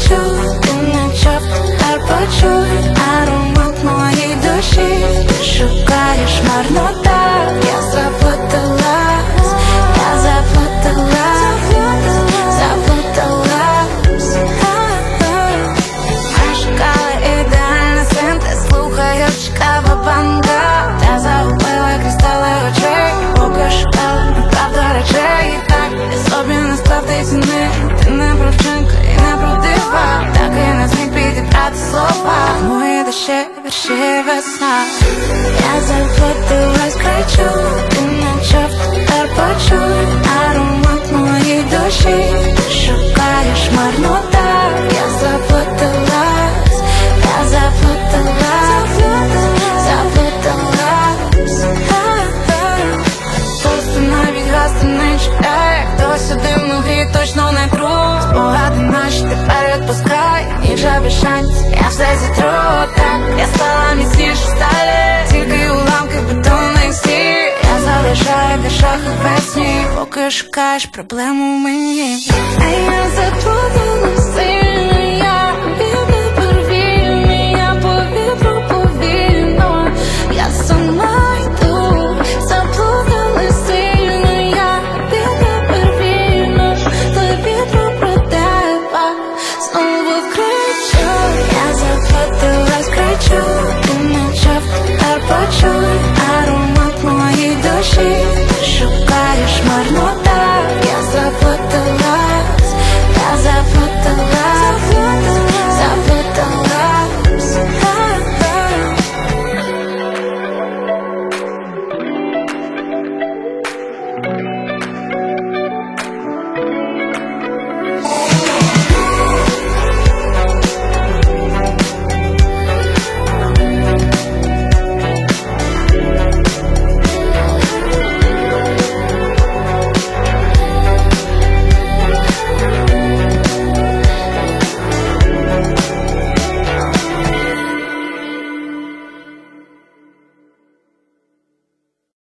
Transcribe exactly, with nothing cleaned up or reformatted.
кричу, ти не чув, тепер почуй аромат моєї душі. Ти шукаєш марно так, я заплуталась, я заплуталась, заплуталась. Ми шукали ідеальний син, ти слухаєш кавабанга. Та загубила кристали очей, поки шукала неправда речей. І так я собі не склав ти ціни. Ти не про вчинки і не про дива, так і не зміг підібрати слова. Мої душі вірші весна. Я заплуталась, кричу, ти не чув, тепер почуй аромат моєї душі. Ти шукаєш марно так, я заплуталась, я заплуталась, заплуталась. Просто навіть гасти не чекай, хтось один у грі точно не друг. Спогади наші тепер відпускай, і вже без шансів я все зітру. Так, я стала міцніше сталі, тільки уламки бетонних стін. Я залишаю в віршах весні, поки шукаєш проблему в мені. А я заплуталась.